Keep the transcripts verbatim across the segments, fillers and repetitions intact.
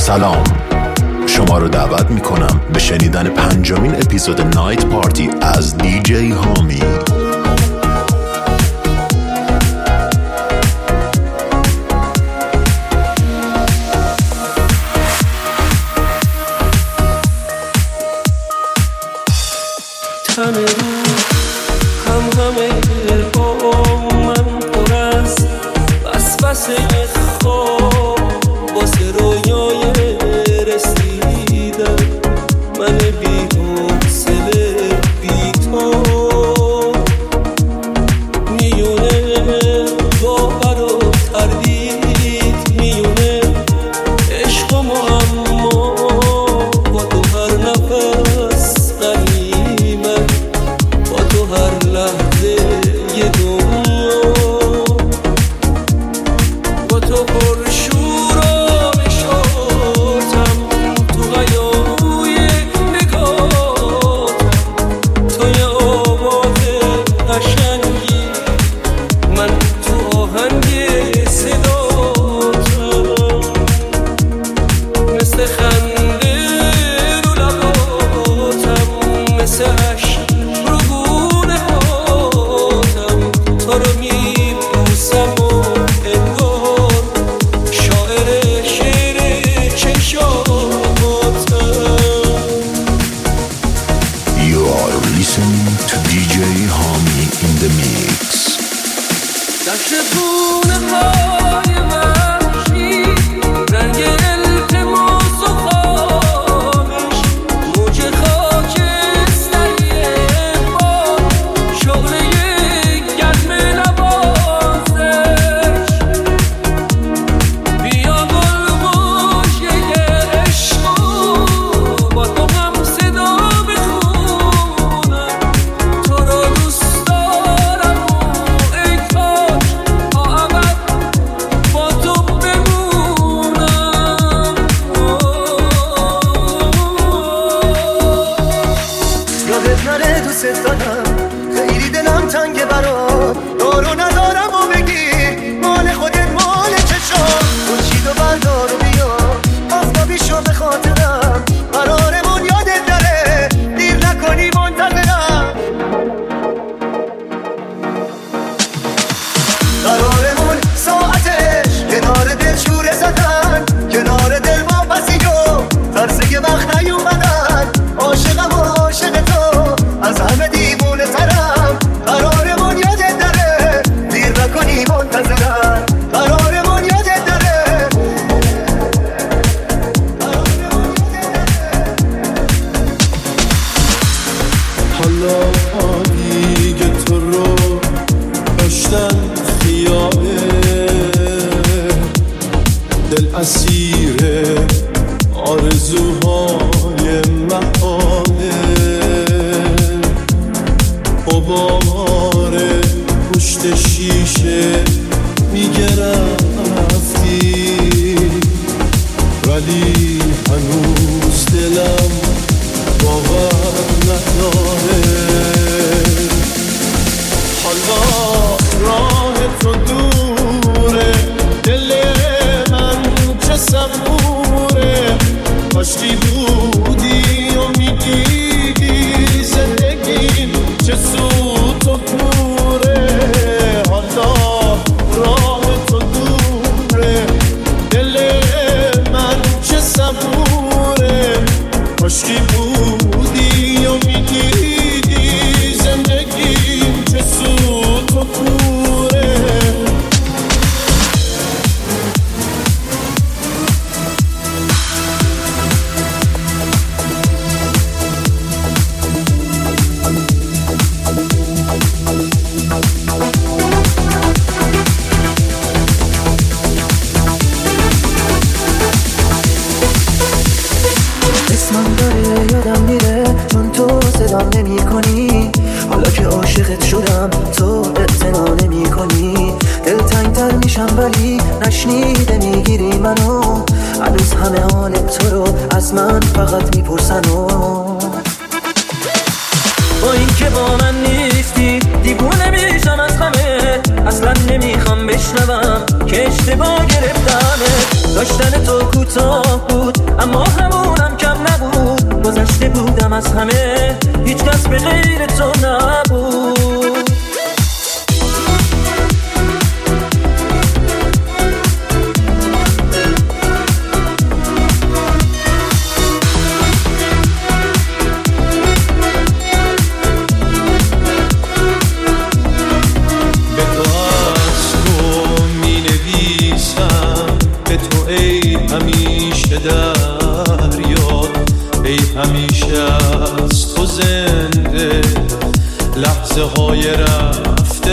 سلام، شما رو دعوت میکنم به شنیدن پنجمین اپیزود نایت پارتی از دی جی هامی. همه رو هم همه با من پر است وسوسه خواب واسه رویای رسیدن من بی حوصله بی تو میونه باور و تردید میونه عشق و معما با تو هر نفس غنیمت با تو هر لحظه یه دنیا با تو پر شور و نشاطم تو غیاروی نگاتم تو یه آواز قشنگی من تو آهنگ صداتم مثل خنده رو لباتم مثل عشق رو گونه هاتم تو رو میبوسم و انگار شاعر شعر چشاتم. You are listening to دی جی هامی in the mix. در شبونه های وحشی رنگ التماس و خامش موج خاکستری باد شغل یک گرم نوازش بیا گلگوشه عشقو با تو هم صدا بخونم تو رو دوست دارم و ای کاش تا ابد با تو بمونم. یادت نره دوست دارم خیلی دلم تنگه برات دارو ندارم و بگی مال خودت مال چشام خورشید و بردار و بیا آفتابی شو به خاطرم قرارمون یادت نره دیر نکنی منتظرم قرارمون ساعتش کنار دل شوره زدن کنار دل واپسی و ترسه که وقت نیومدن عاشقم و عاشق تو از همه دیوونه ترم قرارمون یادت نره دیر نکنی منتظرم قرارمون یادت نره حالا دیگه تو رو داشتن خیاله دل اسیر آرزوهای محاله غبار پشت شیشه میگه رفتی ولی هنوز دلم باور نداره حالا راه تو دوره دل من چه صبوره کاشکی بودی و میدیدی زندگیم چه سوت و کوره حالا راه تو دوره دل من چه صبوره کاشکی بودی و میدیدی زندگیم چه سوت و کوره. اسمم داره یادم میره چون تو صدام نمی کنی حالا که عاشقت شدم تو اقتنا نمی کنی دلتنگتر میشم ولی نشنیده میگیری منو هنوز همه حال تو رو از من فقط میپرسن و با این که با من نیستی دیوونه میشم از همه اصلا نمیخوام بشنوم که اشتباه گرفتمه. داشتن تو کوتاه بود اما همونم کم نبود. گذشته بودم از همه، هیچ کس به غیر تو نبود. همیشه دریا، ای همیشه از تو زنده، لحظه های رفته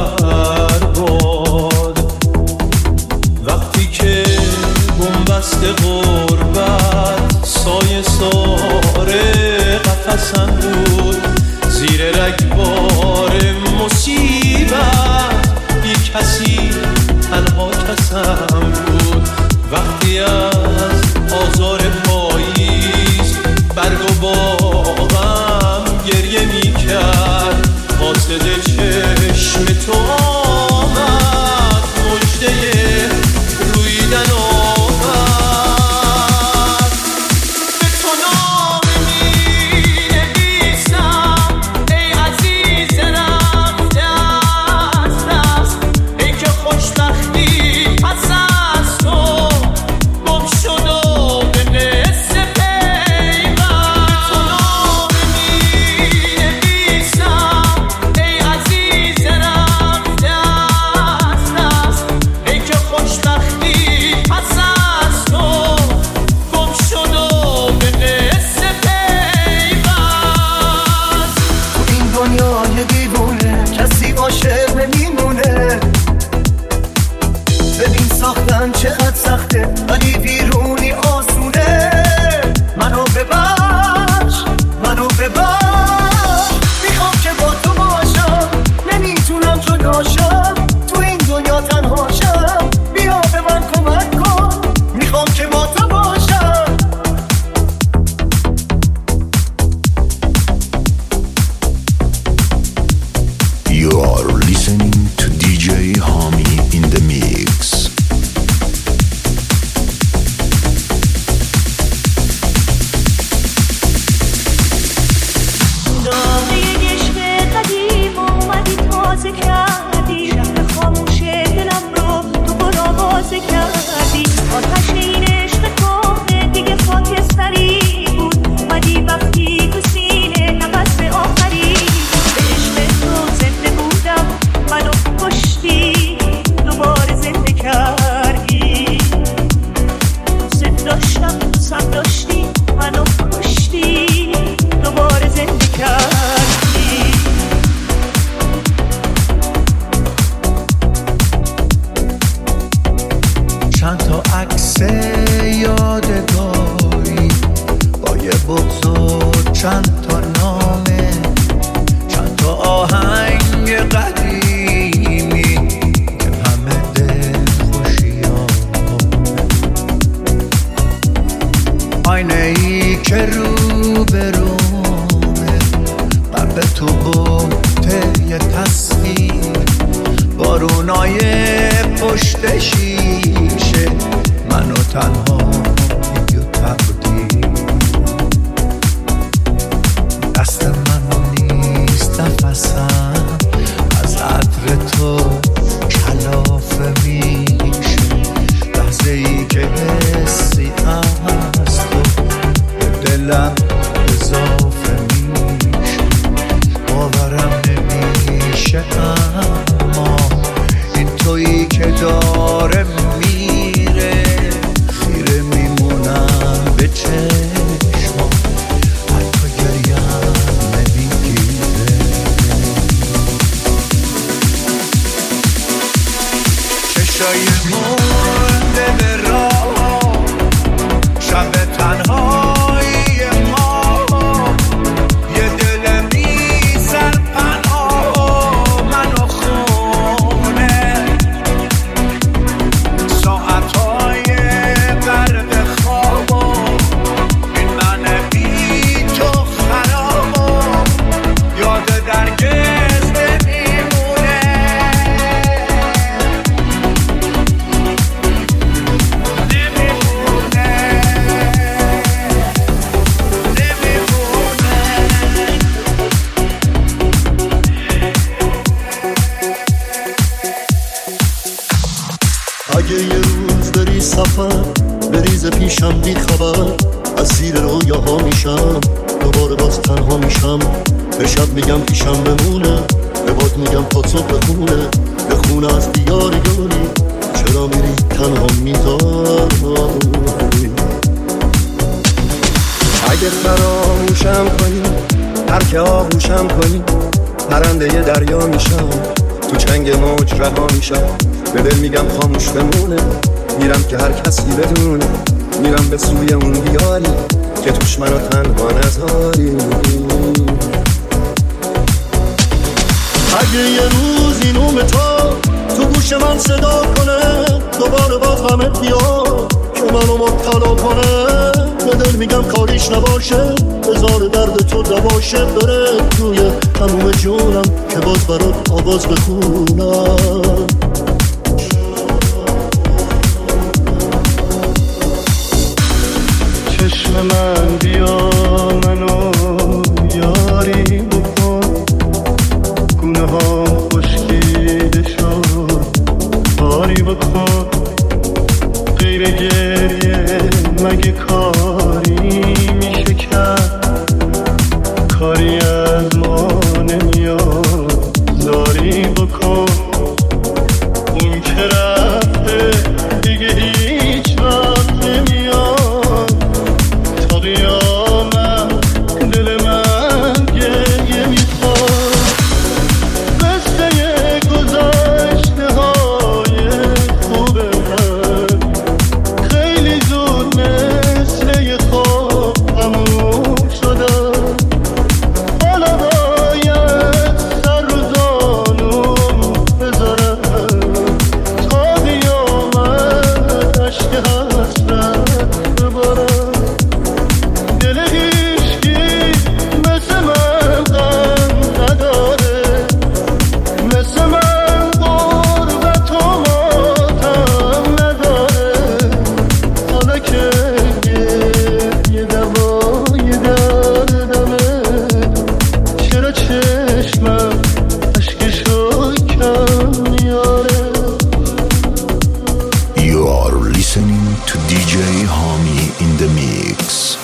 برباد. وقتی که بنبست غربت سایه ساره قفصم بود، زیر رگبار مصیبت بی کسی تنها کسم بود. وقتی از آزار پاییز برگ و باغم گریه می کرد، قاصد چشم تو آمد، مژده رویدن آمد. به تو نامه می نویسم ای عزیز رفته از دست، ای که خوشبختی پس از تو چقدر سخته ولی بیرونی آسونه. منو ببخش، منو ببخش، میخوام که با تو باشم، نمیتونم جداشم، تو این دنیا تنهاشم. بیا به من کمک کن، میخوام که با تو باشم. You are listening to دی جی Hami in the mix. کردی شهر خاموش دلم رو تو برآوازه کردی. آتش این عشق کهنه دیگه خاکستری بود، اومدی وقتی تو سینه نفس آخری. به عشق تو زنده بودم، منو کشتی، دوباره زنده کردی. دوست داشتم، دوستم داشتی، منو کشتی، دوباره زنده کردی. چند تا عکس یادگاری با یه بغض و چند تا نامه، چند تا آهنگ قدیمی که همه دل خوشیامه. آینه ای که رو به رومه، قلب تو بوته یه تصویر، بارونای پشت شیشه، منو تنها و تقدیر. دست من نیست نفسم، از عطر تو کلافه میشه. لحظه ای که حسی از تو به دلم اضافه میشه، باورم نمیشه اما این تویی که داره میره. خیره میمونم به چشمم، حتی گریم نمیگیره. چشای مونده به راه، شب تنهایی ما، یه دل میزن پناه منو خونه. ساعتهای غرق خواب، این من بی تو خراب، یاد درگز نمیمونه. اگه یه روز بری سفر بریز پیشم بی خبر، از زیر رویاها میشم دوباره باز تنها میشم. به شب میگم پیشم بمونه، به باد میگم تا صبح بخونه، بخونه از دیار یاری چرا میری تنها میذاری. اگه فراموشم کنی هر که آغوشم کنی، پرنده ی دریا میشم تو چنگ موج رها میشم. به دل میگم خاموش بمونه، میرم که هر کسی بدونه، میرم به سوی اون دیاری که توش منو تنها نذاری. اگه یه روز این اوم تا تو گوش من صدا کنه، دوباره باز غمت بیاد که منو مبتلا کنه، به دل میگم کاریش نباشه، بذار درد تو دواشه، بره توی تموم جونم که باز برات آواز بخونم. چشم من بیا منو یاری بکن، گونه ها خشکیده شد باری بکن، غیر گریه مگه کاری میشه کرد، کاری از ما نمیاد زاری بکن. اون که رفته دیگه هیچ وقت نمیاد، تا قیامت دل من گریه میخواد. قصه گذشته های خوب من خیلی زود مثل یه خواب تموم شدن، حالا باید سر رو زانوم بذارم تا قیامت عشق حسرت ببارم. دل هیچکی مثل من غم نداره، مثل من غربت و ماتم نداره، حالا که یه دوای دردمه، چرا چشمم اشکشو کم میاره. You are listening to دی جی Hami in the mix.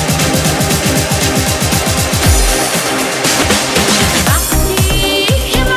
وقتی که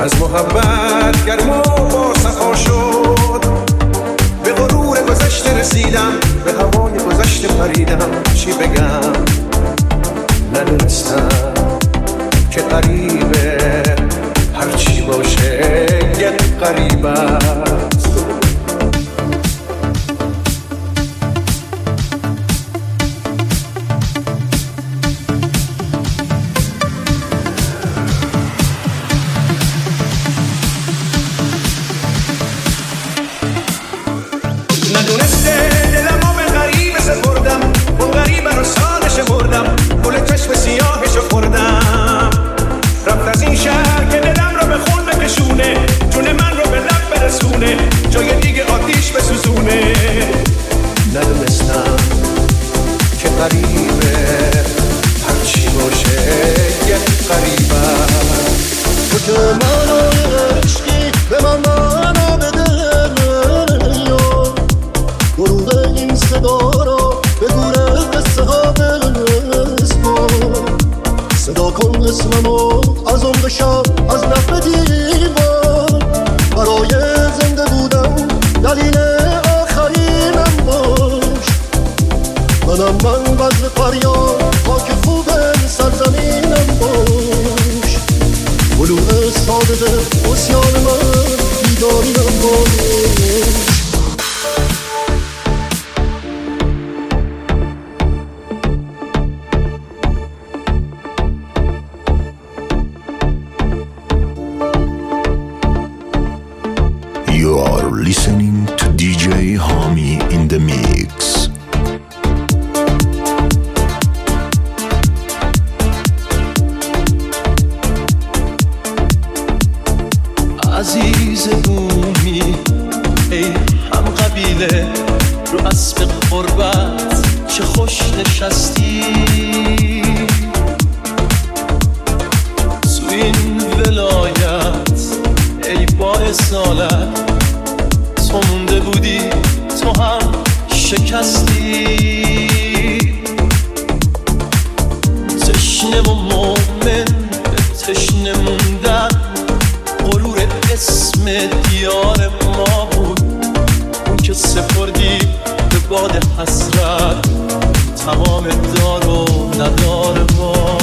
از محبت گرم و با صفا شد. به غرور گذشته رسیدم، به هوای گذشته پریدم. چی بگم ندونستم که قریبه، هرچی باشه یک قریب است. ندونسته دلمو به غریبه سپردم، اون غریبه رو ساده شمردم، گل چشم سیاهشو خوردم. رفت از این شهر که دلم رو به خون بکشونه، جون من رو به لب برسونه، جای دیگه آتیش بسوزونه. ندونستم که غریبه، هرچی باشه یک غریبه. تو که منو عشقی به من منو بده، گروه این صدا را به گوره قصه ها بسپار. صدا کن اسممو از عمق شب، از نفر دیوار. برای زنده بودم دلیل آخرینم باش. منم من بذر فریاد، خاک خوب سرزمینم باش. بلوغ صادق اسیان من، بیداریم باش. You are listening to دی جی Hami in the mix. عزیز بومی ای هم قبیله، رو اسب قربت چه خوش نشستی. تو این ولایت ای با اصالت، تو مونده بودی تو هم شکستی. تشنه و مومن تشنه موندن، غرور اسم دیار ما بود. اون که سپردی به باد حسرت، تمام دار و ندار ما.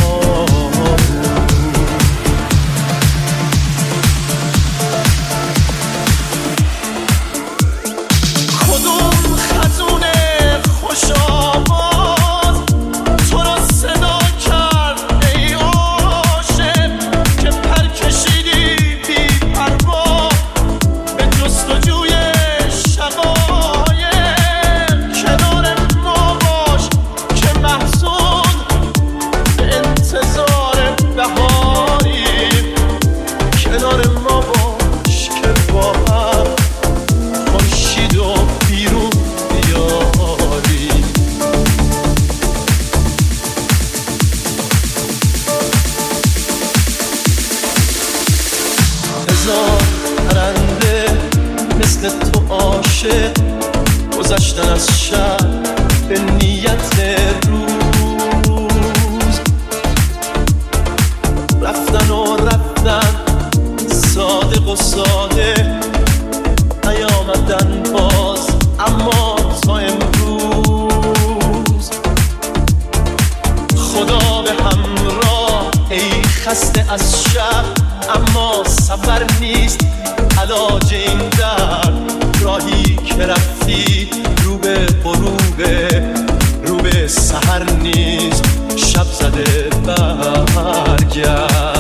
کدوم خزونه خوش آواز تو را صدا کرد ای عاشق، که پر کشیدی بی پروا به جستجوی شقایق. کنار ما باش که محزون به انتظار بهاریم. کنار ما باش که با هم خورشید و بیرون بیاریم. هزار پرنده مثل تو عاشق، گذشتن از شب به نیت روز. رفتن و رفتن صادق و ساده، نیامدن باز اما تا امروز. خدا به همراه ای خسته از شب، اما سفر نیست علاج این درد. راهی که رفتی رو به غروبه، رو به سحر نیست شب زده برگرد.